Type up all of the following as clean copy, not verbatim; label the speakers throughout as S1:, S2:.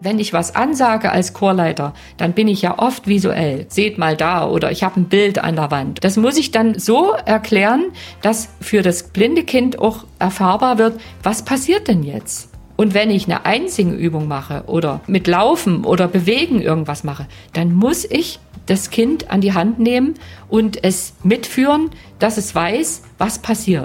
S1: Wenn ich was ansage als Chorleiter, dann bin ich ja oft visuell. Seht mal da oder ich habe ein Bild an der Wand. Das muss ich dann so erklären, dass für das blinde Kind auch erfahrbar wird, was passiert denn jetzt? Und wenn ich eine Einsingübung mache oder mit Laufen oder Bewegen irgendwas mache, dann muss ich das Kind an die Hand nehmen und es mitführen, dass es weiß, was passiert.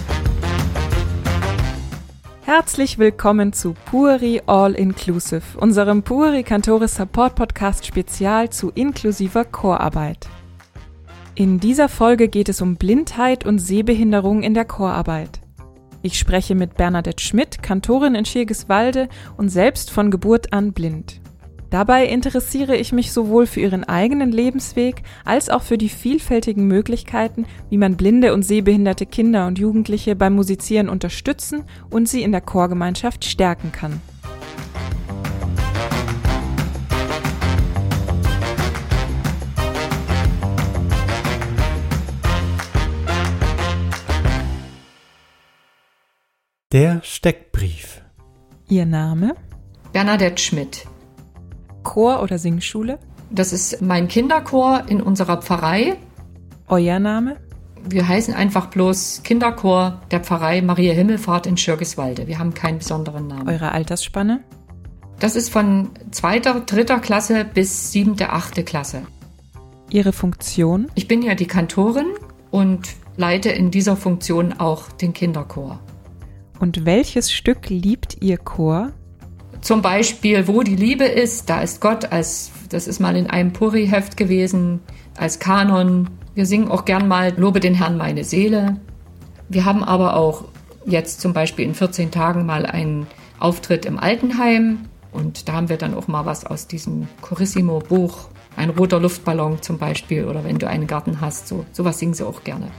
S2: Herzlich willkommen zu Puri All Inclusive, unserem Puri Cantores Support Podcast Spezial zu inklusiver Chorarbeit. In dieser Folge geht es um Blindheit und Sehbehinderung in der Chorarbeit. Ich spreche mit Bernadette Schmidt, Kantorin in Schirgiswalde und selbst von Geburt an blind. Dabei interessiere ich mich sowohl für ihren eigenen Lebensweg als auch für die vielfältigen Möglichkeiten, wie man blinde und sehbehinderte Kinder und Jugendliche beim Musizieren unterstützen und sie in der Chorgemeinschaft stärken kann.
S3: Der Steckbrief.
S2: Ihr Name?
S1: Bernadette Schmidt.
S2: Chor oder Singschule?
S1: Das ist mein Kinderchor in unserer Pfarrei.
S2: Euer Name?
S1: Wir heißen einfach bloß Kinderchor der Pfarrei Maria Himmelfahrt in Schirgiswalde. Wir haben keinen besonderen Namen.
S2: Eure Altersspanne?
S1: Das ist von 2., 3. Klasse bis 7., 8. Klasse.
S2: Ihre Funktion?
S1: Ich bin ja die Kantorin und leite in dieser Funktion auch den Kinderchor.
S2: Und welches Stück liebt Ihr Chor?
S1: Zum Beispiel, wo die Liebe ist, da ist Gott, das ist mal in einem Puri-Heft gewesen, als Kanon. Wir singen auch gern mal Lobe den Herrn meine Seele. Wir haben aber auch jetzt zum Beispiel in 14 Tagen mal einen Auftritt im Altenheim. Und da haben wir dann auch mal was aus diesem Chorissimo-Buch, ein roter Luftballon zum Beispiel, oder wenn du einen Garten hast, sowas singen sie auch gerne.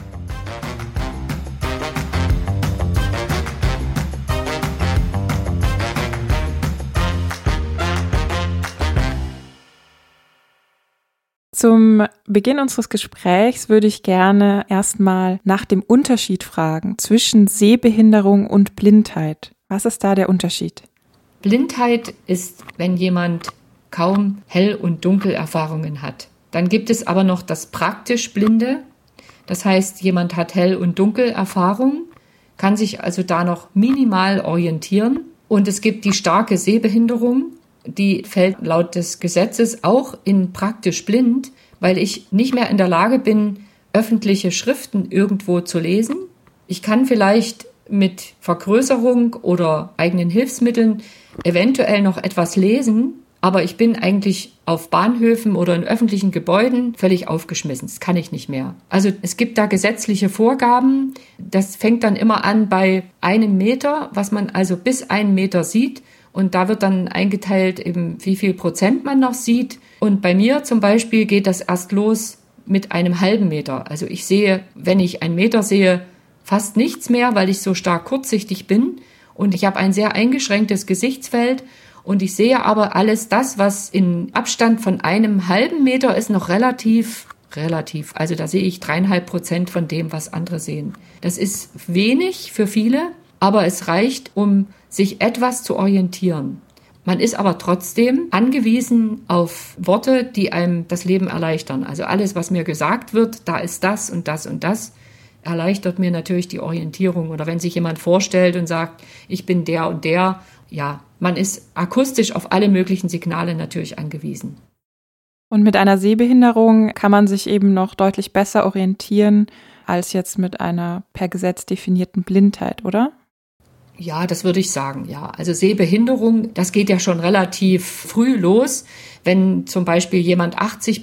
S2: Zum Beginn unseres Gesprächs würde ich gerne erstmal nach dem Unterschied fragen zwischen Sehbehinderung und Blindheit. Was ist da der Unterschied?
S1: Blindheit ist, wenn jemand kaum Hell- und Dunkelerfahrungen hat. Dann gibt es aber noch das praktisch Blinde. Das heißt, jemand hat Hell- und Dunkelerfahrung, kann sich also da noch minimal orientieren. Und es gibt die starke Sehbehinderung. Die fällt laut des Gesetzes auch in praktisch blind, weil ich nicht mehr in der Lage bin, öffentliche Schriften irgendwo zu lesen. Ich kann vielleicht mit Vergrößerung oder eigenen Hilfsmitteln eventuell noch etwas lesen, aber ich bin eigentlich auf Bahnhöfen oder in öffentlichen Gebäuden völlig aufgeschmissen. Das kann ich nicht mehr. Also es gibt da gesetzliche Vorgaben. Das fängt dann immer an bei 1 Meter, was man also bis 1 Meter sieht. Und da wird dann eingeteilt, eben wie viel Prozent man noch sieht. Und bei mir zum Beispiel geht das erst los mit 1/2 Meter. Also ich sehe, wenn ich 1 Meter sehe, fast nichts mehr, weil ich so stark kurzsichtig bin. Und ich habe ein sehr eingeschränktes Gesichtsfeld. Und ich sehe aber alles das, was in Abstand von 1/2 Meter ist, noch relativ. Also da sehe ich 3,5% von dem, was andere sehen. Das ist wenig für viele, aber es reicht, um sich etwas zu orientieren. Man ist aber trotzdem angewiesen auf Worte, die einem das Leben erleichtern. Also alles, was mir gesagt wird, da ist das und das und das, erleichtert mir natürlich die Orientierung. Oder wenn sich jemand vorstellt und sagt, ich bin der und der, ja, man ist akustisch auf alle möglichen Signale natürlich angewiesen.
S2: Und mit einer Sehbehinderung kann man sich eben noch deutlich besser orientieren als jetzt mit einer per Gesetz definierten Blindheit, oder?
S1: Ja, das würde ich sagen, ja. Also Sehbehinderung, das geht ja schon relativ früh los. Wenn zum Beispiel jemand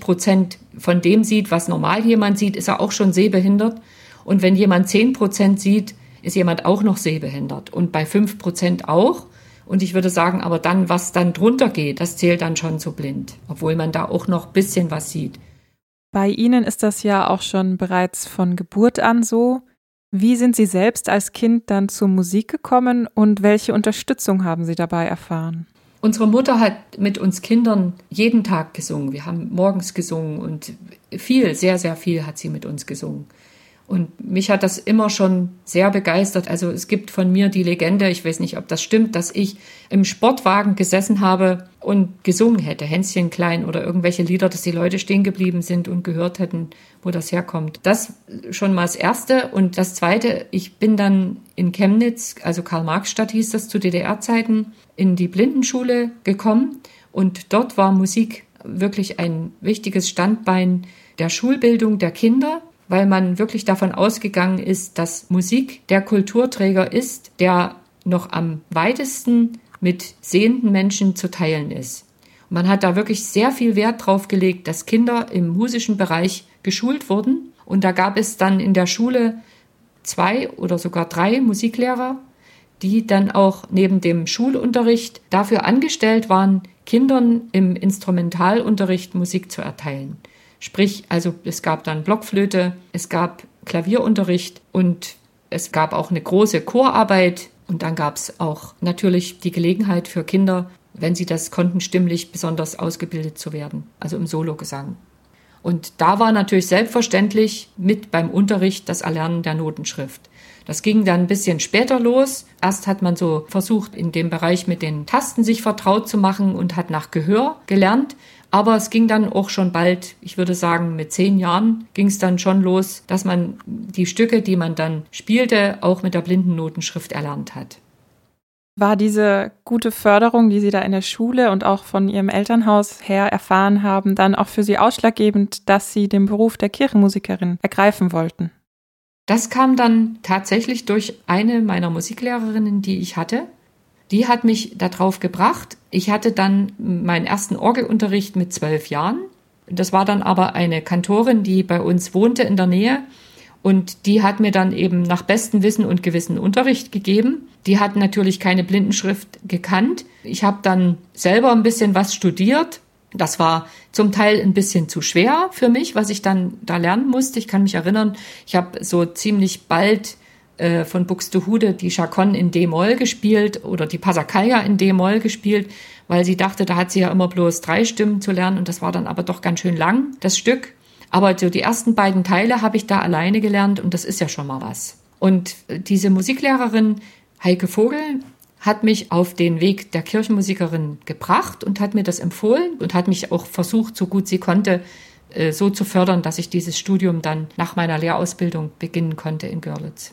S1: 80% von dem sieht, was normal jemand sieht, ist er auch schon sehbehindert. Und wenn jemand 10% sieht, ist jemand auch noch sehbehindert. Und bei 5% auch. Und ich würde sagen, aber dann, was dann drunter geht, das zählt dann schon zu blind. Obwohl man da auch noch ein bisschen was sieht.
S2: Bei Ihnen ist das ja auch schon bereits von Geburt an so. Wie sind Sie selbst als Kind dann zur Musik gekommen und welche Unterstützung haben Sie dabei erfahren?
S1: Unsere Mutter hat mit uns Kindern jeden Tag gesungen. Wir haben morgens gesungen und viel, sehr, sehr viel hat sie mit uns gesungen. Und mich hat das immer schon sehr begeistert. Also es gibt von mir die Legende, ich weiß nicht, ob das stimmt, dass ich im Sportwagen gesessen habe und gesungen hätte, Hänschen klein oder irgendwelche Lieder, dass die Leute stehen geblieben sind und gehört hätten, wo das herkommt. Das schon mal das Erste. Und das Zweite, ich bin dann in Chemnitz, also Karl-Marx-Stadt hieß das zu DDR-Zeiten, in die Blindenschule gekommen. Und dort war Musik wirklich ein wichtiges Standbein der Schulbildung der Kinder, weil man wirklich davon ausgegangen ist, dass Musik der Kulturträger ist, der noch am weitesten mit sehenden Menschen zu teilen ist. Und man hat da wirklich sehr viel Wert drauf gelegt, dass Kinder im musischen Bereich geschult wurden. Und da gab es dann in der Schule 2 oder sogar 3 Musiklehrer, die dann auch neben dem Schulunterricht dafür angestellt waren, Kindern im Instrumentalunterricht Musik zu erteilen. Sprich, also es gab dann Blockflöte, es gab Klavierunterricht und es gab auch eine große Chorarbeit und dann gab es auch natürlich die Gelegenheit für Kinder, wenn sie das konnten, stimmlich besonders ausgebildet zu werden, also im Sologesang. Und da war natürlich selbstverständlich mit beim Unterricht das Erlernen der Notenschrift. Das ging dann ein bisschen später los. Erst hat man so versucht, in dem Bereich mit den Tasten sich vertraut zu machen und hat nach Gehör gelernt. Aber es ging dann auch schon bald, ich würde sagen mit 10 Jahren, ging es dann schon los, dass man die Stücke, die man dann spielte, auch mit der Blindennotenschrift erlernt hat.
S2: War diese gute Förderung, die Sie da in der Schule und auch von Ihrem Elternhaus her erfahren haben, dann auch für Sie ausschlaggebend, dass Sie den Beruf der Kirchenmusikerin ergreifen wollten?
S1: Das kam dann tatsächlich durch eine meiner Musiklehrerinnen, die ich hatte. Die hat mich darauf gebracht. Ich hatte dann meinen ersten Orgelunterricht mit 12 Jahren. Das war dann aber eine Kantorin, die bei uns wohnte in der Nähe. Und die hat mir dann eben nach bestem Wissen und Gewissen Unterricht gegeben. Die hat natürlich keine Blindenschrift gekannt. Ich habe dann selber ein bisschen was studiert. Das war zum Teil ein bisschen zu schwer für mich, was ich dann da lernen musste. Ich kann mich erinnern, ich habe so ziemlich bald von Buxtehude die Chaconne in D-Moll gespielt oder die Passacaglia in D-Moll gespielt, weil sie dachte, da hat sie ja immer bloß 3 Stimmen zu lernen und das war dann aber doch ganz schön lang, das Stück. Aber so die ersten beiden Teile habe ich da alleine gelernt und das ist ja schon mal was. Und diese Musiklehrerin Heike Vogel hat mich auf den Weg der Kirchenmusikerin gebracht und hat mir das empfohlen und hat mich auch versucht, so gut sie konnte, so zu fördern, dass ich dieses Studium dann nach meiner Lehrausbildung beginnen konnte in Görlitz.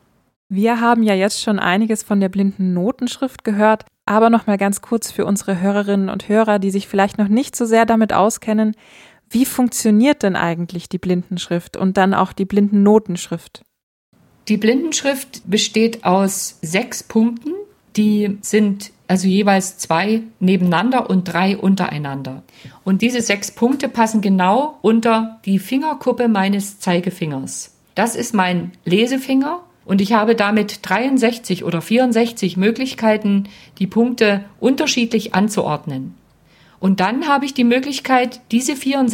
S2: Wir haben ja jetzt schon einiges von der Blindennotenschrift gehört, aber noch mal ganz kurz für unsere Hörerinnen und Hörer, die sich vielleicht noch nicht so sehr damit auskennen, wie funktioniert denn eigentlich die Blindenschrift und dann auch die Blindennotenschrift?
S1: Die Blindenschrift besteht aus 6 Punkten, die sind also jeweils 2 nebeneinander und 3 untereinander. Und diese 6 Punkte passen genau unter die Fingerkuppe meines Zeigefingers. Das ist mein Lesefinger. Und ich habe damit 63 oder 64 Möglichkeiten, die Punkte unterschiedlich anzuordnen. Und dann habe ich die Möglichkeit, diese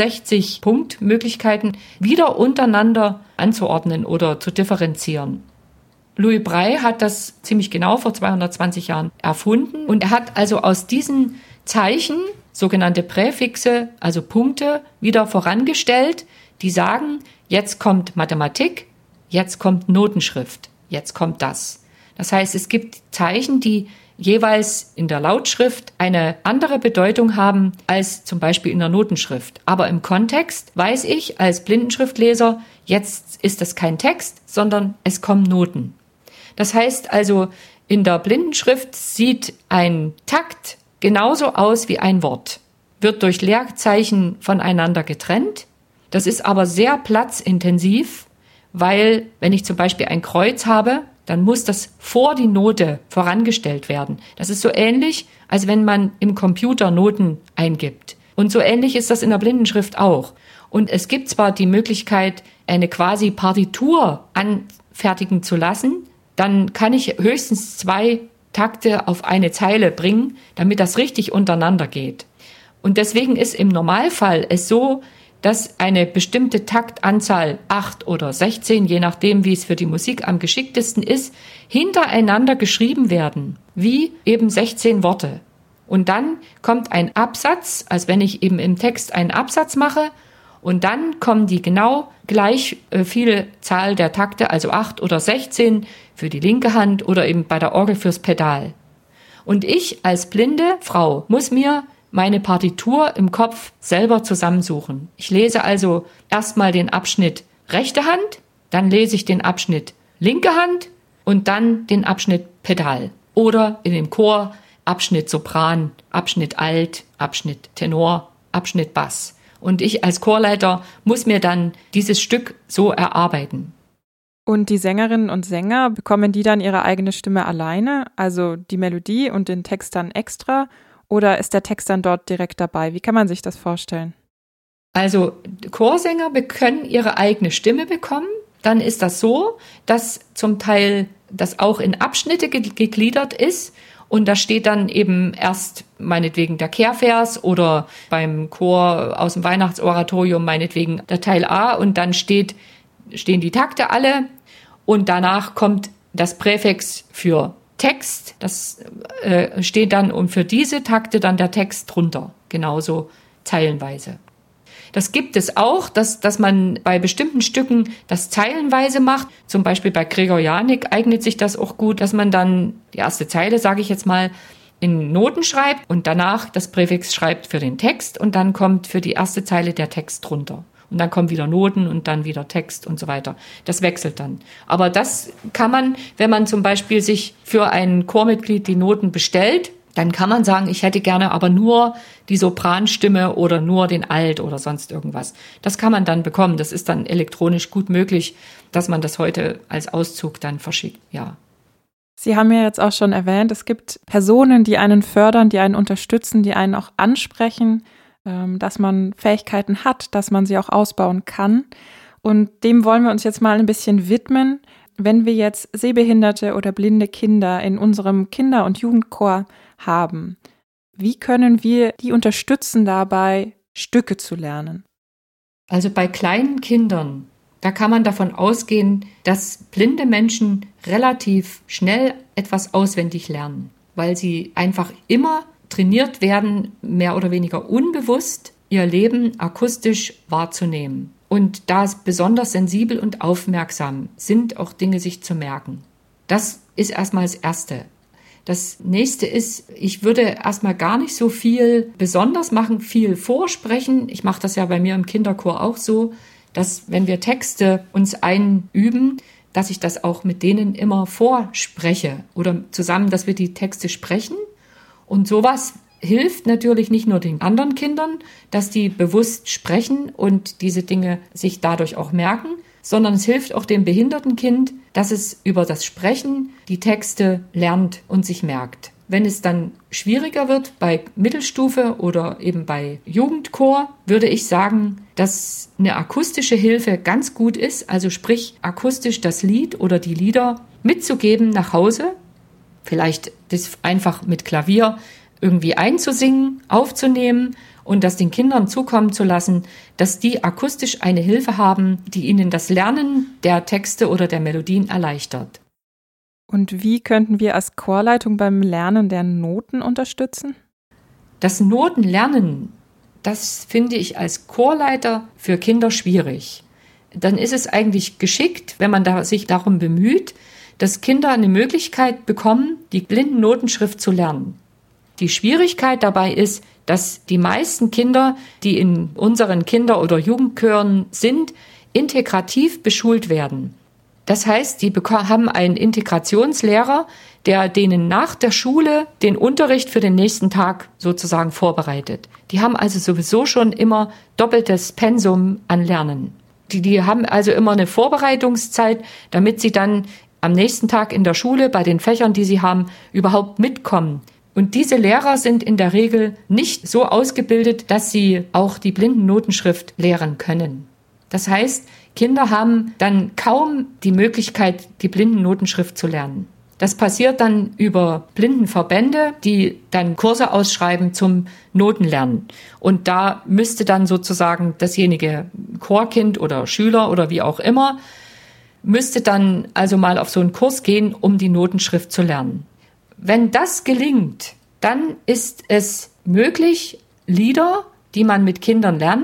S1: 64 Punktmöglichkeiten wieder untereinander anzuordnen oder zu differenzieren. Louis Braille hat das ziemlich genau vor 220 Jahren erfunden. Und er hat also aus diesen Zeichen sogenannte Präfixe, also Punkte, wieder vorangestellt, die sagen, jetzt kommt Mathematik, jetzt kommt Notenschrift, jetzt kommt das. Das heißt, es gibt Zeichen, die jeweils in der Lautschrift eine andere Bedeutung haben als zum Beispiel in der Notenschrift. Aber im Kontext weiß ich als Blindenschriftleser, jetzt ist das kein Text, sondern es kommen Noten. Das heißt also, in der Blindenschrift sieht ein Takt genauso aus wie ein Wort, wird durch Leerzeichen voneinander getrennt. Das ist aber sehr platzintensiv, weil wenn ich zum Beispiel ein Kreuz habe, dann muss das vor die Note vorangestellt werden. Das ist so ähnlich, als wenn man im Computer Noten eingibt. Und so ähnlich ist das in der Blindenschrift auch. Und es gibt zwar die Möglichkeit, eine quasi Partitur anfertigen zu lassen, dann kann ich höchstens 2 Takte auf eine Zeile bringen, damit das richtig untereinander geht. Und deswegen ist im Normalfall es so, dass eine bestimmte Taktanzahl 8 oder 16, je nachdem, wie es für die Musik am geschicktesten ist, hintereinander geschrieben werden, wie eben 16 Worte. Und dann kommt ein Absatz, als wenn ich eben im Text einen Absatz mache, Und dann kommen die genau gleich viele Zahl der Takte, also 8 oder 16 für die linke Hand oder eben bei der Orgel fürs Pedal. Und ich als blinde Frau muss mir meine Partitur im Kopf selber zusammensuchen. Ich lese also erstmal den Abschnitt rechte Hand, dann lese ich den Abschnitt linke Hand und dann den Abschnitt Pedal. Oder in dem Chor Abschnitt Sopran, Abschnitt Alt, Abschnitt Tenor, Abschnitt Bass. Und ich als Chorleiter muss mir dann dieses Stück so erarbeiten.
S2: Und die Sängerinnen und Sänger, bekommen die dann ihre eigene Stimme alleine, also die Melodie und den Text dann extra? Oder ist der Text dann dort direkt dabei? Wie kann man sich das vorstellen?
S1: Also Chorsänger können ihre eigene Stimme bekommen. Dann ist das so, dass zum Teil das auch in Abschnitte gegliedert ist. Und da steht dann eben erst meinetwegen der Kehrvers oder beim Chor aus dem Weihnachtsoratorium meinetwegen der Teil A und dann stehen die Takte alle und danach kommt das Präfix für Text. Das steht dann und für diese Takte dann der Text drunter, genauso zeilenweise. Das gibt es auch, dass man bei bestimmten Stücken das zeilenweise macht. Zum Beispiel bei Gregorianik eignet sich das auch gut, dass man dann die erste Zeile, sage ich jetzt mal, in Noten schreibt und danach das Präfix schreibt für den Text und dann kommt für die erste Zeile der Text drunter. Und dann kommen wieder Noten und dann wieder Text und so weiter. Das wechselt dann. Aber das kann man, wenn man zum Beispiel sich für ein Chormitglied die Noten bestellt, dann kann man sagen, ich hätte gerne aber nur die Sopranstimme oder nur den Alt oder sonst irgendwas. Das kann man dann bekommen. Das ist dann elektronisch gut möglich, dass man das heute als Auszug dann verschickt, ja.
S2: Sie haben ja jetzt auch schon erwähnt, es gibt Personen, die einen fördern, die einen unterstützen, die einen auch ansprechen, dass man Fähigkeiten hat, dass man sie auch ausbauen kann. Und dem wollen wir uns jetzt mal ein bisschen widmen. Wenn wir jetzt sehbehinderte oder blinde Kinder in unserem Kinder- und Jugendchor haben, wie können wir die unterstützen dabei, Stücke zu lernen?
S1: Also bei kleinen Kindern, da kann man davon ausgehen, dass blinde Menschen relativ schnell etwas auswendig lernen, weil sie einfach immer trainiert werden, mehr oder weniger unbewusst, ihr Leben akustisch wahrzunehmen. Und da es besonders sensibel und aufmerksam sind, auch Dinge sich zu merken. Das ist erstmal das Erste. Das Nächste ist, ich würde erstmal gar nicht so viel besonders machen, viel vorsprechen. Ich mache das ja bei mir im Kinderchor auch so, dass wenn wir Texte uns einüben, dass ich das auch mit denen immer vorspreche oder zusammen, dass wir die Texte sprechen. Und sowas hilft natürlich nicht nur den anderen Kindern, dass die bewusst sprechen und diese Dinge sich dadurch auch merken, sondern es hilft auch dem behinderten Kind, dass es über das Sprechen die Texte lernt und sich merkt. Wenn es dann schwieriger wird bei Mittelstufe oder eben bei Jugendchor, würde ich sagen, dass eine akustische Hilfe ganz gut ist, also sprich akustisch das Lied oder die Lieder mitzugeben nach Hause, vielleicht das einfach mit Klavier irgendwie einzusingen, aufzunehmen und das den Kindern zukommen zu lassen, dass die akustisch eine Hilfe haben, die ihnen das Lernen der Texte oder der Melodien erleichtert.
S2: Und wie könnten wir als Chorleitung beim Lernen der Noten unterstützen?
S1: Das Notenlernen, das finde ich als Chorleiter für Kinder schwierig. Dann ist es eigentlich geschickt, wenn man sich darum bemüht, dass Kinder eine Möglichkeit bekommen, die Blindennotenschrift zu lernen. Die Schwierigkeit dabei ist, dass die meisten Kinder, die in unseren Kinder- oder Jugendchören sind, integrativ beschult werden. Das heißt, die haben einen Integrationslehrer, der denen nach der Schule den Unterricht für den nächsten Tag sozusagen vorbereitet. Die haben also sowieso schon immer doppeltes Pensum an Lernen. Die haben also immer eine Vorbereitungszeit, damit sie dann am nächsten Tag in der Schule bei den Fächern, die sie haben, überhaupt mitkommen. Und diese Lehrer sind in der Regel nicht so ausgebildet, dass sie auch die Blindennotenschrift lehren können. Das heißt, Kinder haben dann kaum die Möglichkeit, die Blindennotenschrift zu lernen. Das passiert dann über Blindenverbände, die dann Kurse ausschreiben zum Notenlernen. Und da müsste dann sozusagen dasjenige Chorkind oder Schüler oder wie auch immer, müsste dann also mal auf so einen Kurs gehen, um die Notenschrift zu lernen. Wenn das gelingt, dann ist es möglich, Lieder, die man mit Kindern lernt,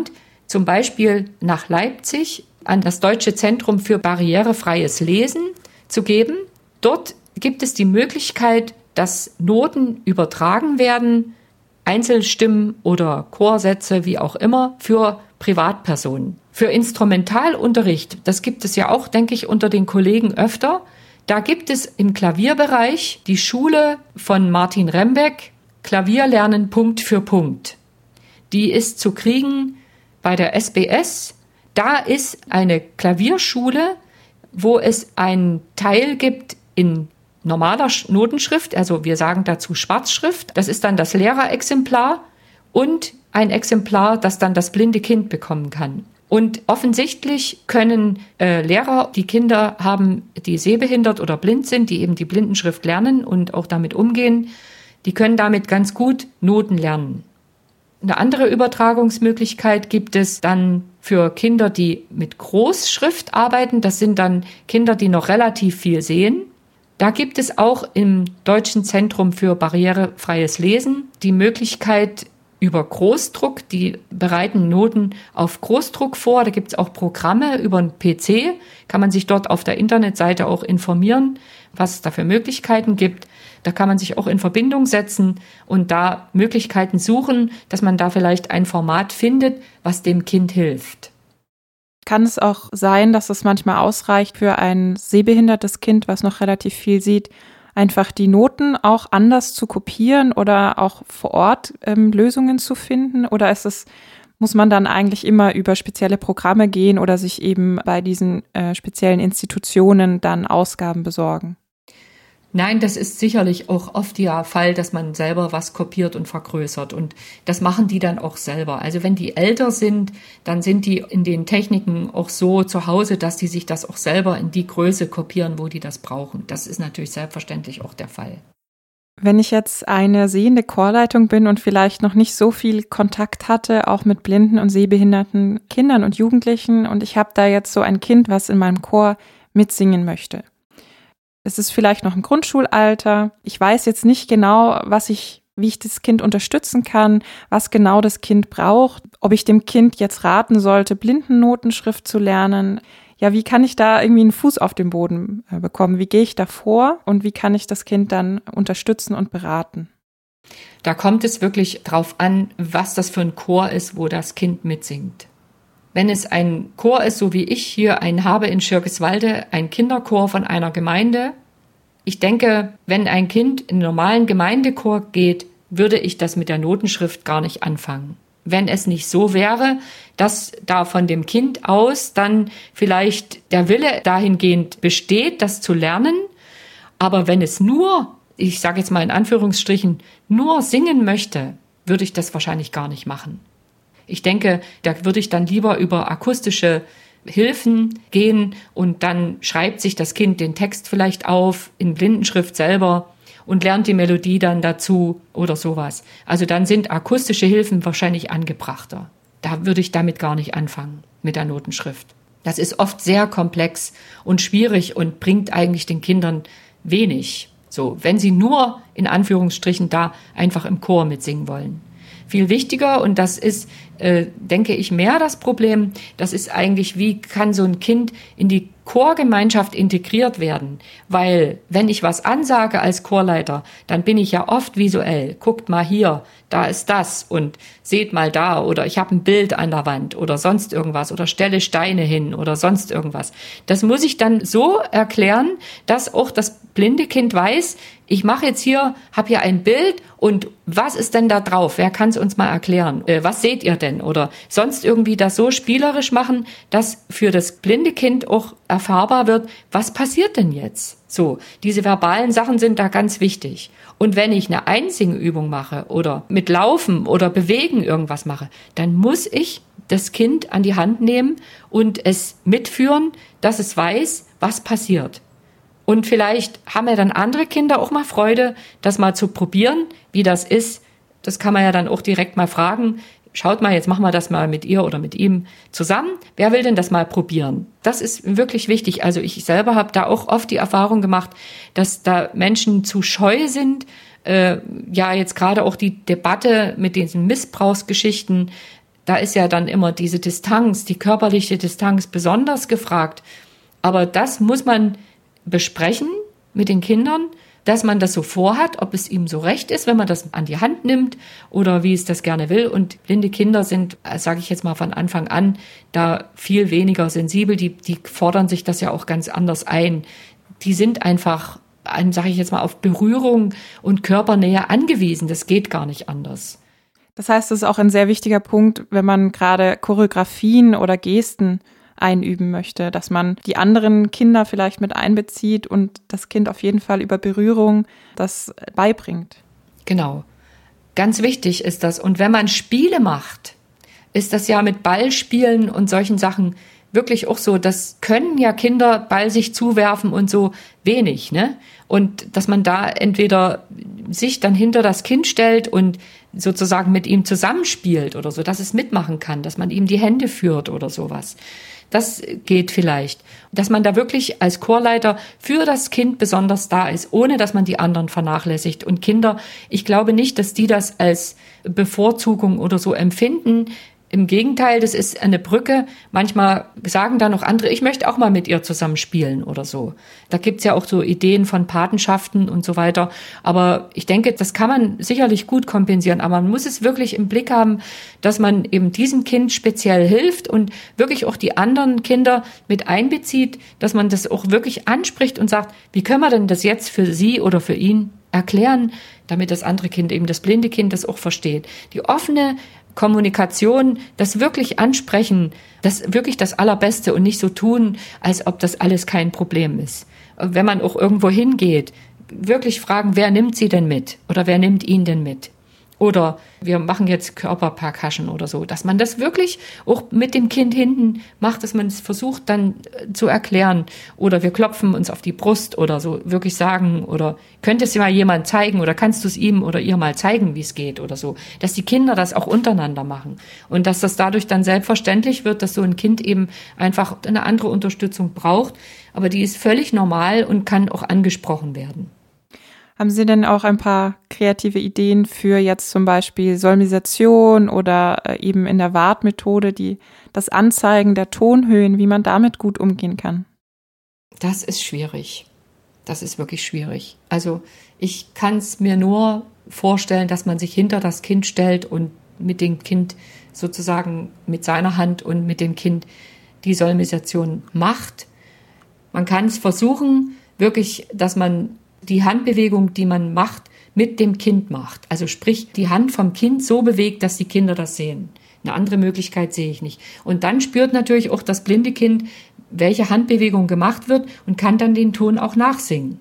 S1: zum Beispiel nach Leipzig an das Deutsche Zentrum für barrierefreies Lesen zu geben. Dort gibt es die Möglichkeit, dass Noten übertragen werden, Einzelstimmen oder Chorsätze, wie auch immer, für Privatpersonen. Für Instrumentalunterricht, das gibt es ja auch, denke ich, unter den Kollegen öfter. Da gibt es im Klavierbereich die Schule von Martin Rembeck, Klavierlernen Punkt für Punkt. Die ist zu kriegen bei der SBS. Da ist eine Klavierschule, wo es einen Teil gibt in normaler Notenschrift, also wir sagen dazu Schwarzschrift. Das ist dann das Lehrerexemplar und ein Exemplar, das dann das blinde Kind bekommen kann. Und offensichtlich können Lehrer, die Kinder haben, die sehbehindert oder blind sind, die eben die Blindenschrift lernen und auch damit umgehen, die können damit ganz gut Noten lernen. Eine andere Übertragungsmöglichkeit gibt es dann für Kinder, die mit Großschrift arbeiten. Das sind dann Kinder, die noch relativ viel sehen. Da gibt es auch im Deutschen Zentrum für barrierefreies Lesen die Möglichkeit über Großdruck, die bereiten Noten auf Großdruck vor. Da gibt es auch Programme über einen PC, kann man sich dort auf der Internetseite auch informieren, was es da für Möglichkeiten gibt. Da kann man sich auch in Verbindung setzen und da Möglichkeiten suchen, dass man da vielleicht ein Format findet, was dem Kind hilft.
S2: Kann es auch sein, dass es manchmal ausreicht für ein sehbehindertes Kind, was noch relativ viel sieht, einfach die Noten auch anders zu kopieren oder auch vor Ort Lösungen zu finden? Oder muss man dann eigentlich immer über spezielle Programme gehen oder sich eben bei diesen speziellen Institutionen dann Ausgaben besorgen?
S1: Nein, das ist sicherlich auch oft der Fall, dass man selber was kopiert und vergrößert. Und das machen die dann auch selber. Also wenn die älter sind, dann sind die in den Techniken auch so zu Hause, dass die sich das auch selber in die Größe kopieren, wo die das brauchen. Das ist natürlich selbstverständlich auch der Fall.
S2: Wenn ich jetzt eine sehende Chorleitung bin und vielleicht noch nicht so viel Kontakt hatte, auch mit blinden und sehbehinderten Kindern und Jugendlichen, und ich habe da jetzt so ein Kind, was in meinem Chor mitsingen möchte. Es ist vielleicht noch im Grundschulalter. Ich weiß jetzt nicht genau, wie ich das Kind unterstützen kann, was genau das Kind braucht, ob ich dem Kind jetzt raten sollte, Blindennotenschrift zu lernen. Ja, wie kann ich da irgendwie einen Fuß auf den Boden bekommen? Wie gehe ich da vor und wie kann ich das Kind dann unterstützen und beraten?
S1: Da kommt es wirklich drauf an, was das für ein Chor ist, wo das Kind mitsingt. Wenn es ein Chor ist, so wie ich hier einen habe in Schirkeswalde, ein Kinderchor von einer Gemeinde. Ich denke, wenn ein Kind in einen normalen Gemeindechor geht, würde ich das mit der Notenschrift gar nicht anfangen. Wenn es nicht so wäre, dass da von dem Kind aus dann vielleicht der Wille dahingehend besteht, das zu lernen. Aber wenn es nur, ich sage jetzt mal in Anführungsstrichen, nur singen möchte, würde ich das wahrscheinlich gar nicht machen. Ich denke, da würde ich dann lieber über akustische Hilfen gehen und dann schreibt sich das Kind den Text vielleicht auf in Blindenschrift selber und lernt die Melodie dann dazu oder sowas. Also dann sind akustische Hilfen wahrscheinlich angebrachter. Da würde ich damit gar nicht anfangen mit der Notenschrift. Das ist oft sehr komplex und schwierig und bringt eigentlich den Kindern wenig. So, wenn sie nur in Anführungsstrichen da einfach im Chor mitsingen wollen. Viel wichtiger, und das ist, denke ich, mehr das Problem, das ist eigentlich, wie kann so ein Kind in die Chorgemeinschaft integriert werden? Weil, wenn ich was ansage als Chorleiter, dann bin ich ja oft visuell. Guckt mal hier, da ist das und seht mal da oder ich habe ein Bild an der Wand oder sonst irgendwas oder stelle Steine hin oder sonst irgendwas. Das muss ich dann so erklären, dass auch das blinde Kind weiß, ich mache jetzt hier, habe hier ein Bild und was ist denn da drauf? Wer kann es uns mal erklären? Was seht ihr denn? Oder sonst irgendwie das so spielerisch machen, dass für das blinde Kind auch erfahrbar wird, was passiert denn jetzt? So, diese verbalen Sachen sind da ganz wichtig. Und wenn ich eine Einsingübung mache oder mit Laufen oder Bewegen irgendwas mache, dann muss ich das Kind an die Hand nehmen und es mitführen, dass es weiß, was passiert. Und vielleicht haben ja dann andere Kinder auch mal Freude, das mal zu probieren, wie das ist. Das kann man ja dann auch direkt mal fragen. Schaut mal, jetzt machen wir das mal mit ihr oder mit ihm zusammen. Wer will denn das mal probieren? Das ist wirklich wichtig. Also ich selber habe da auch oft die Erfahrung gemacht, dass da Menschen zu scheu sind. Ja, jetzt gerade auch die Debatte mit diesen Missbrauchsgeschichten. Da ist ja dann immer diese Distanz, die körperliche Distanz besonders gefragt. Aber das muss man besprechen mit den Kindern, dass man das so vorhat, ob es ihm so recht ist, wenn man das an die Hand nimmt oder wie es das gerne will. Und blinde Kinder sind, sage ich jetzt mal von Anfang an, da viel weniger sensibel. Die fordern sich das ja auch ganz anders ein. Die sind einfach, sage ich jetzt mal, auf Berührung und Körpernähe angewiesen. Das geht gar nicht anders.
S2: Das heißt, es ist auch ein sehr wichtiger Punkt, wenn man gerade Choreografien oder Gesten einüben möchte, dass man die anderen Kinder vielleicht mit einbezieht und das Kind auf jeden Fall über Berührung das beibringt.
S1: Genau. Ganz wichtig ist das. Und wenn man Spiele macht, ist das ja mit Ballspielen und solchen Sachen wirklich auch so, das können ja Kinder Ball sich zuwerfen und so wenig, ne? Und dass man da entweder sich dann hinter das Kind stellt und sozusagen mit ihm zusammenspielt oder so, dass es mitmachen kann, dass man ihm die Hände führt oder sowas. Das geht vielleicht. Dass man da wirklich als Chorleiter für das Kind besonders da ist, ohne dass man die anderen vernachlässigt. Und Kinder, ich glaube nicht, dass die das als Bevorzugung oder so empfinden. Im Gegenteil, das ist eine Brücke. Manchmal sagen da noch andere, ich möchte auch mal mit ihr zusammen spielen oder so. Da gibt's ja auch so Ideen von Patenschaften und so weiter. Aber ich denke, das kann man sicherlich gut kompensieren. Aber man muss es wirklich im Blick haben, dass man eben diesem Kind speziell hilft und wirklich auch die anderen Kinder mit einbezieht, dass man das auch wirklich anspricht und sagt, wie können wir denn das jetzt für sie oder für ihn erklären, damit das andere Kind, eben das blinde Kind, das auch versteht. Die offene Kommunikation, das wirklich ansprechen, das wirklich das Allerbeste und nicht so tun, als ob das alles kein Problem ist. Wenn man auch irgendwo hingeht, wirklich fragen, wer nimmt sie denn mit oder wer nimmt ihn denn mit? Oder wir machen jetzt Körperpercussion oder so, dass man das wirklich auch mit dem Kind hinten macht, dass man es versucht dann zu erklären. Oder wir klopfen uns auf die Brust oder so wirklich sagen, oder könnte es dir mal jemand zeigen oder kannst du es ihm oder ihr mal zeigen, wie es geht oder so. Dass die Kinder das auch untereinander machen und dass das dadurch dann selbstverständlich wird, dass so ein Kind eben einfach eine andere Unterstützung braucht. Aber die ist völlig normal und kann auch angesprochen werden.
S2: Haben Sie denn auch ein paar kreative Ideen für jetzt zum Beispiel Solmisation oder eben in der Wartmethode, das Anzeigen der Tonhöhen, wie man damit gut umgehen kann?
S1: Das ist schwierig. Das ist wirklich schwierig. Also ich kann es mir nur vorstellen, dass man sich hinter das Kind stellt und mit dem Kind sozusagen mit seiner Hand und mit dem Kind die Solmisation macht. Man kann es versuchen, wirklich, dass man die Handbewegung, die man macht, mit dem Kind macht. Also sprich, die Hand vom Kind so bewegt, dass die Kinder das sehen. Eine andere Möglichkeit sehe ich nicht. Und dann spürt natürlich auch das blinde Kind, welche Handbewegung gemacht wird und kann dann den Ton auch nachsingen.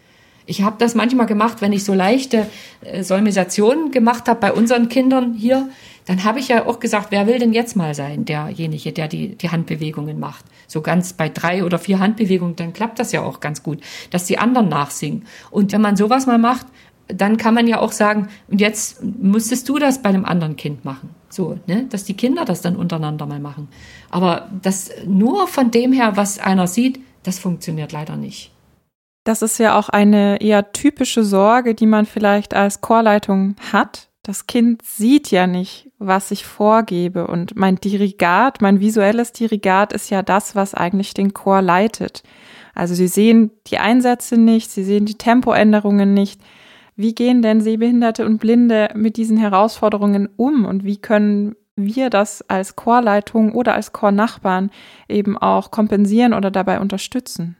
S1: Ich habe das manchmal gemacht, wenn ich so leichte Solmisationen gemacht habe bei unseren Kindern hier, dann habe ich ja auch gesagt, wer will denn jetzt mal sein, derjenige, der die Handbewegungen macht. So ganz bei 3 oder 4 Handbewegungen, dann klappt das ja auch ganz gut, dass die anderen nachsingen. Und wenn man sowas mal macht, dann kann man ja auch sagen, und jetzt müsstest du das bei einem anderen Kind machen. So, ne, dass die Kinder das dann untereinander mal machen. Aber das nur von dem her, was einer sieht, das funktioniert leider nicht.
S2: Das ist ja auch eine eher typische Sorge, die man vielleicht als Chorleitung hat. Das Kind sieht ja nicht, was ich vorgebe. Und mein Dirigat, mein visuelles Dirigat ist ja das, was eigentlich den Chor leitet. Also Sie sehen die Einsätze nicht, Sie sehen die Tempoänderungen nicht. Wie gehen denn Sehbehinderte und Blinde mit diesen Herausforderungen um? Und wie können wir das als Chorleitung oder als Chornachbarn eben auch kompensieren oder dabei unterstützen?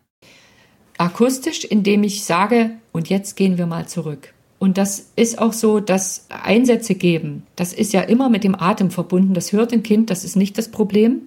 S1: Akustisch, indem ich sage, und jetzt gehen wir mal zurück. Und das ist auch so, dass Einsätze geben, das ist ja immer mit dem Atem verbunden. Das hört ein Kind, das ist nicht das Problem.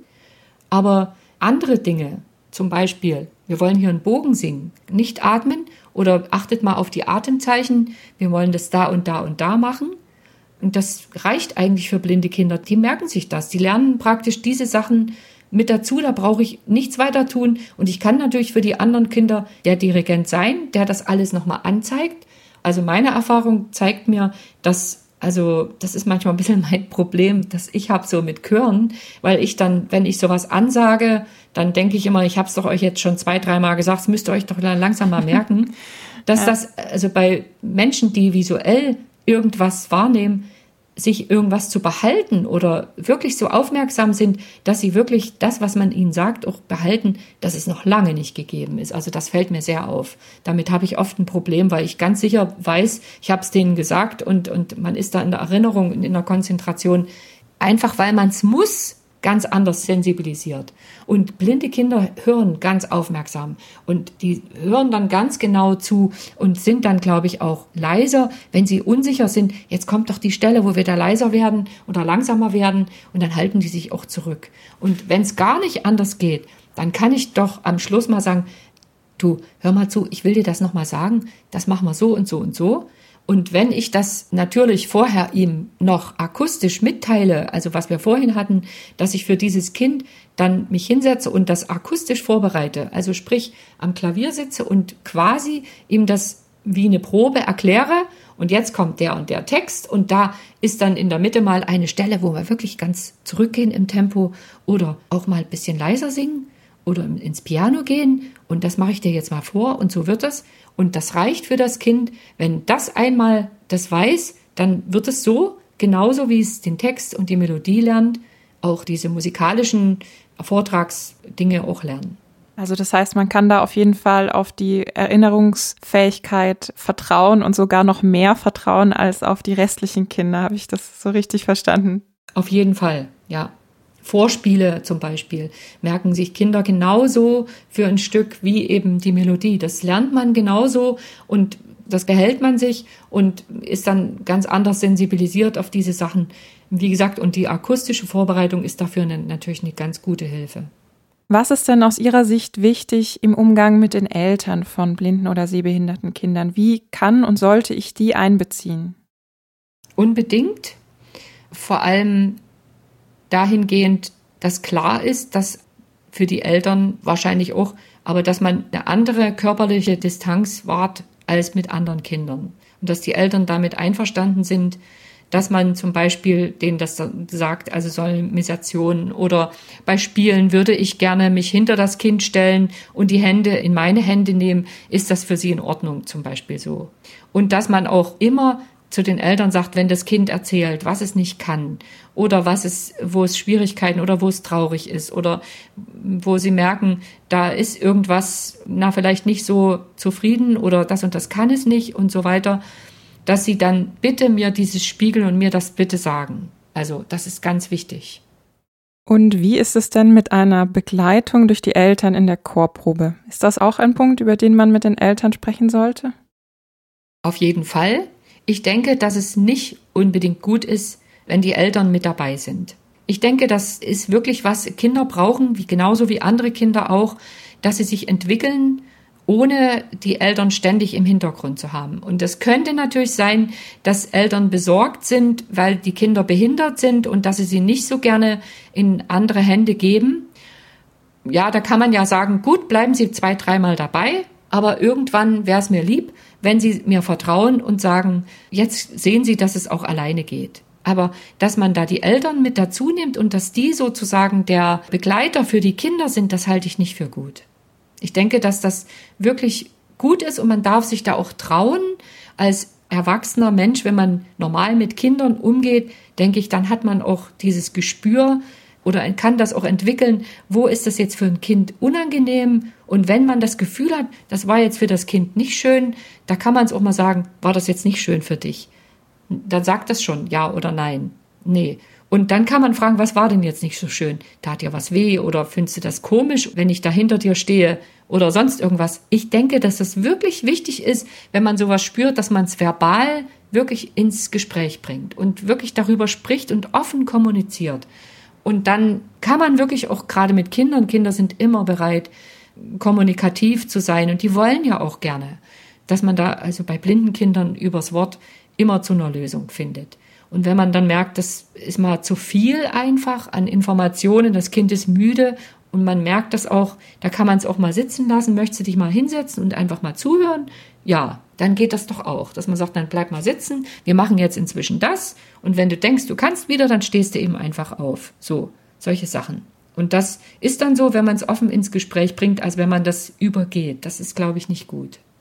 S1: Aber andere Dinge, zum Beispiel, wir wollen hier einen Bogen singen, nicht atmen oder achtet mal auf die Atemzeichen, wir wollen das da und da und da machen. Und das reicht eigentlich für blinde Kinder, die merken sich das, die lernen praktisch diese Sachen mit dazu, da brauche ich nichts weiter tun. Und ich kann natürlich für die anderen Kinder der Dirigent sein, der das alles nochmal anzeigt. Also meine Erfahrung zeigt mir, dass, also das ist manchmal ein bisschen mein Problem, dass ich habe so mit Chören, weil ich dann, wenn ich sowas ansage, dann denke ich immer, ich habe es doch euch jetzt schon 2-3 Mal gesagt, das müsst ihr euch doch langsam mal merken, dass das, also bei Menschen, die visuell irgendwas wahrnehmen, sich irgendwas zu behalten oder wirklich so aufmerksam sind, dass sie wirklich das, was man ihnen sagt, auch behalten, dass es noch lange nicht gegeben ist. Also das fällt mir sehr auf. Damit habe ich oft ein Problem, weil ich ganz sicher weiß, ich habe es denen gesagt und man ist da in der Erinnerung und in der Konzentration, einfach weil man es muss, ganz anders sensibilisiert. Und blinde Kinder hören ganz aufmerksam und die hören dann ganz genau zu und sind dann, glaube ich, auch leiser, wenn sie unsicher sind. Jetzt kommt doch die Stelle, wo wir da leiser werden oder langsamer werden und dann halten die sich auch zurück. Und wenn es gar nicht anders geht, dann kann ich doch am Schluss mal sagen, du, hör mal zu, ich will dir das nochmal sagen, das machen wir so und so und so. Und wenn ich das natürlich vorher ihm noch akustisch mitteile, also was wir vorhin hatten, dass ich für dieses Kind dann mich hinsetze und das akustisch vorbereite, also sprich am Klavier sitze und quasi ihm das wie eine Probe erkläre und jetzt kommt der und der Text und da ist dann in der Mitte mal eine Stelle, wo wir wirklich ganz zurückgehen im Tempo oder auch mal ein bisschen leiser singen oder ins Piano gehen und das mache ich dir jetzt mal vor und so wird es. Und das reicht für das Kind. Wenn das einmal das weiß, dann wird es so, genauso wie es den Text und die Melodie lernt, auch diese musikalischen Vortragsdinge auch lernen.
S2: Also das heißt, man kann da auf jeden Fall auf die Erinnerungsfähigkeit vertrauen und sogar noch mehr vertrauen als auf die restlichen Kinder. Habe ich das so richtig verstanden?
S1: Auf jeden Fall, ja. Vorspiele zum Beispiel merken sich Kinder genauso für ein Stück wie eben die Melodie. Das lernt man genauso und das behält man sich und ist dann ganz anders sensibilisiert auf diese Sachen. Wie gesagt, und die akustische Vorbereitung ist dafür natürlich eine ganz gute Hilfe.
S2: Was ist denn aus Ihrer Sicht wichtig im Umgang mit den Eltern von blinden oder sehbehinderten Kindern? Wie kann und sollte ich die einbeziehen?
S1: Unbedingt. Vor allem dahingehend, dass klar ist, dass für die Eltern wahrscheinlich auch, aber dass man eine andere körperliche Distanz wahrt als mit anderen Kindern. Und dass die Eltern damit einverstanden sind, dass man zum Beispiel denen das sagt, also Solemnisation oder bei Spielen würde ich gerne mich hinter das Kind stellen und die Hände in meine Hände nehmen, ist das für sie in Ordnung zum Beispiel so. Und dass man auch immer zu den Eltern sagt, wenn das Kind erzählt, was es nicht kann oder wo es Schwierigkeiten oder wo es traurig ist oder wo sie merken, da ist irgendwas, vielleicht nicht so zufrieden oder das und das kann es nicht und so weiter, dass sie dann bitte mir dieses spiegeln und mir das bitte sagen. Also das ist ganz wichtig.
S2: Und wie ist es denn mit einer Begleitung durch die Eltern in der Chorprobe? Ist das auch ein Punkt, über den man mit den Eltern sprechen sollte?
S1: Auf jeden Fall. Ich denke, dass es nicht unbedingt gut ist, wenn die Eltern mit dabei sind. Ich denke, das ist wirklich, was Kinder brauchen, genauso wie andere Kinder auch, dass sie sich entwickeln, ohne die Eltern ständig im Hintergrund zu haben. Und es könnte natürlich sein, dass Eltern besorgt sind, weil die Kinder behindert sind und dass sie nicht so gerne in andere Hände geben. Ja, da kann man ja sagen, gut, bleiben Sie 2-3 Mal dabei, aber irgendwann wäre es mir lieb, wenn Sie mir vertrauen und sagen, jetzt sehen Sie, dass es auch alleine geht. Aber dass man da die Eltern mit dazu nimmt und dass die sozusagen der Begleiter für die Kinder sind, das halte ich nicht für gut. Ich denke, dass das wirklich gut ist und man darf sich da auch trauen. Als erwachsener Mensch, wenn man normal mit Kindern umgeht, denke ich, dann hat man auch dieses Gespür oder kann das auch entwickeln, wo ist das jetzt für ein Kind unangenehm? Und wenn man das Gefühl hat, das war jetzt für das Kind nicht schön, da kann man es auch mal sagen, war das jetzt nicht schön für dich? Dann sagt das schon, ja oder nein. Nee. Und dann kann man fragen, was war denn jetzt nicht so schön? Tat dir was weh oder findest du das komisch, wenn ich da hinter dir stehe oder sonst irgendwas? Ich denke, dass das wirklich wichtig ist, wenn man sowas spürt, dass man es verbal wirklich ins Gespräch bringt und wirklich darüber spricht und offen kommuniziert. Und dann kann man wirklich auch gerade mit Kindern, Kinder sind immer bereit, kommunikativ zu sein und die wollen ja auch gerne, dass man da also bei blinden Kindern übers Wort immer zu einer Lösung findet. Und wenn man dann merkt, das ist mal zu viel einfach an Informationen, das Kind ist müde und man merkt das auch, da kann man es auch mal sitzen lassen, möchtest du dich mal hinsetzen und einfach mal zuhören? Ja, dann geht das doch auch, dass man sagt, dann bleib mal sitzen, wir machen jetzt inzwischen das und wenn du denkst, du kannst wieder, dann stehst du eben einfach auf. So, solche Sachen. Und das ist dann so, wenn man es offen ins Gespräch bringt, als wenn man das übergeht. Das ist, glaube ich, nicht gut.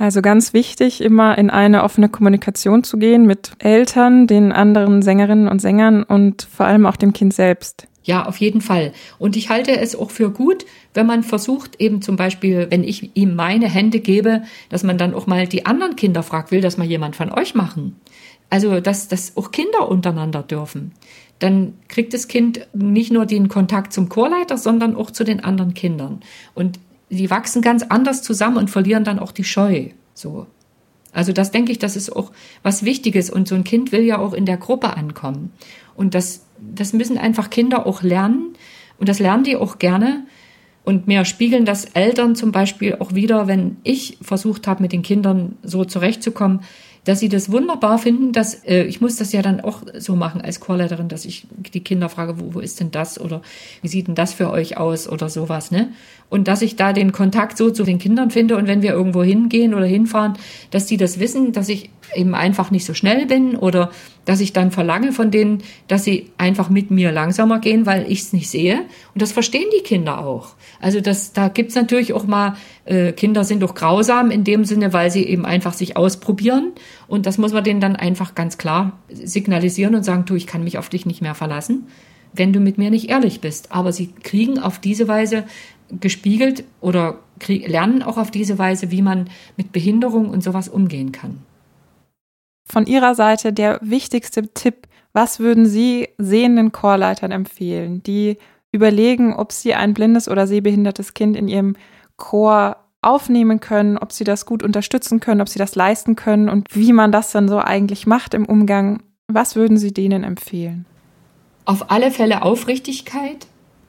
S2: Also ganz wichtig, immer in eine offene Kommunikation zu gehen mit Eltern, den anderen Sängerinnen und Sängern und vor allem auch dem Kind selbst.
S1: Ja, auf jeden Fall. Und ich halte es auch für gut, wenn man versucht, eben zum Beispiel, wenn ich ihm meine Hände gebe, dass man dann auch mal die anderen Kinder fragt, will das mal jemand von euch machen? Also, dass auch Kinder untereinander dürfen. Dann kriegt das Kind nicht nur den Kontakt zum Chorleiter, sondern auch zu den anderen Kindern. Und die wachsen ganz anders zusammen und verlieren dann auch die Scheu. So. Also das denke ich, das ist auch was Wichtiges. Und so ein Kind will ja auch in der Gruppe ankommen. Und das müssen einfach Kinder auch lernen. Und das lernen die auch gerne. Und mir spiegeln das Eltern zum Beispiel auch wieder, wenn ich versucht habe, mit den Kindern so zurechtzukommen, dass sie das wunderbar finden, dass ich muss das ja dann auch so machen als Chorleiterin, dass ich die Kinder frage, wo ist denn das oder wie sieht denn das für euch aus oder sowas, ne? Und dass ich da den Kontakt so zu den Kindern finde und wenn wir irgendwo hingehen oder hinfahren, dass die das wissen, dass ich eben einfach nicht so schnell bin oder dass ich dann verlange von denen, dass sie einfach mit mir langsamer gehen, weil ich es nicht sehe. Und das verstehen die Kinder auch. Also da gibt's natürlich auch mal, Kinder sind doch grausam in dem Sinne, weil sie eben einfach sich ausprobieren. Und das muss man denen dann einfach ganz klar signalisieren und sagen, du, ich kann mich auf dich nicht mehr verlassen, wenn du mit mir nicht ehrlich bist. Aber sie kriegen auf diese Weise gespiegelt oder lernen auch auf diese Weise, wie man mit Behinderung und sowas umgehen kann.
S2: Von Ihrer Seite der wichtigste Tipp, was würden Sie sehenden Chorleitern empfehlen, die überlegen, ob sie ein blindes oder sehbehindertes Kind in ihrem Chor aufnehmen können, ob sie das gut unterstützen können, ob sie das leisten können und wie man das dann so eigentlich macht im Umgang. Was würden Sie denen empfehlen?
S1: Auf alle Fälle Aufrichtigkeit.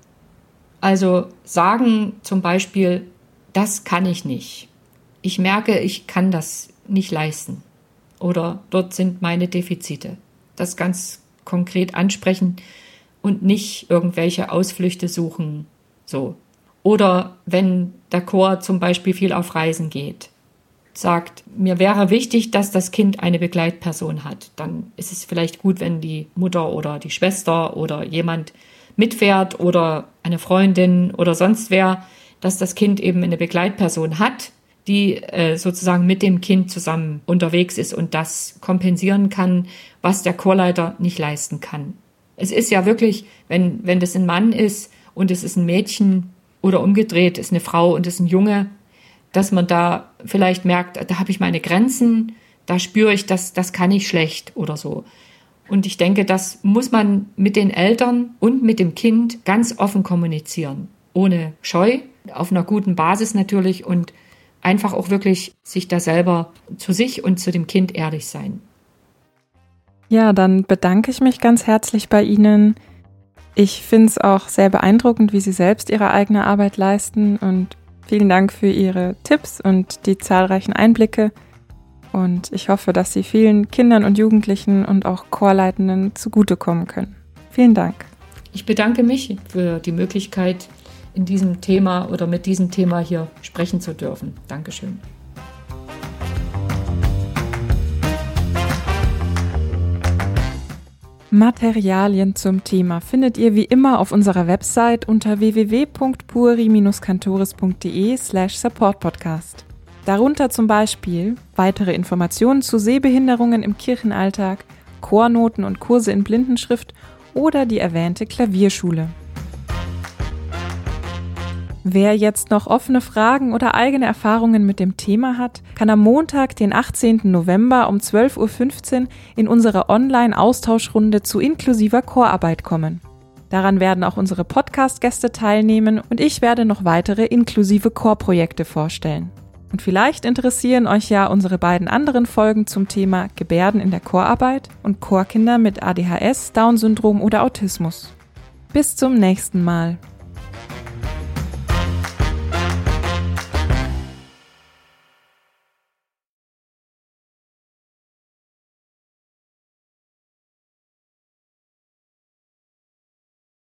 S1: Also sagen zum Beispiel, das kann ich nicht. Ich merke, ich kann das nicht leisten. Oder dort sind meine Defizite. Das ganz konkret ansprechen und nicht irgendwelche Ausflüchte suchen. So. Oder wenn der Chor zum Beispiel viel auf Reisen geht, sagt, mir wäre wichtig, dass das Kind eine Begleitperson hat. Dann ist es vielleicht gut, wenn die Mutter oder die Schwester oder jemand mitfährt oder eine Freundin oder sonst wer, dass das Kind eben eine Begleitperson hat, die sozusagen mit dem Kind zusammen unterwegs ist und das kompensieren kann, was der Chorleiter nicht leisten kann. Es ist ja wirklich, wenn das ein Mann ist und es ist ein Mädchen oder umgedreht, ist eine Frau und ist ein Junge, dass man da vielleicht merkt, da habe ich meine Grenzen, da spüre ich, das kann ich schlecht oder so. Und ich denke, das muss man mit den Eltern und mit dem Kind ganz offen kommunizieren. Ohne Scheu, auf einer guten Basis natürlich und einfach auch wirklich sich da selber zu sich und zu dem Kind ehrlich sein.
S2: Ja, dann bedanke ich mich ganz herzlich bei Ihnen. Ich finde es auch sehr beeindruckend, wie Sie selbst Ihre eigene Arbeit leisten und vielen Dank für Ihre Tipps und die zahlreichen Einblicke. Und ich hoffe, dass Sie vielen Kindern und Jugendlichen und auch Chorleitenden zugutekommen können. Vielen Dank.
S1: Ich bedanke mich für die Möglichkeit, in diesem Thema oder mit diesem Thema hier sprechen zu dürfen. Dankeschön.
S2: Materialien zum Thema findet ihr wie immer auf unserer Website unter www.pueri-kantores.de/supportpodcast. Darunter zum Beispiel weitere Informationen zu Sehbehinderungen im Kirchenalltag, Chornoten und Kurse in Blindenschrift oder die erwähnte Klavierschule. Wer jetzt noch offene Fragen oder eigene Erfahrungen mit dem Thema hat, kann am Montag, den 18. November um 12.15 Uhr in unsere Online-Austauschrunde zu inklusiver Chorarbeit kommen. Daran werden auch unsere Podcast-Gäste teilnehmen und ich werde noch weitere inklusive Chorprojekte vorstellen. Und vielleicht interessieren euch ja unsere beiden anderen Folgen zum Thema Gebärden in der Chorarbeit und Chorkinder mit ADHS, Down-Syndrom oder Autismus. Bis zum nächsten Mal.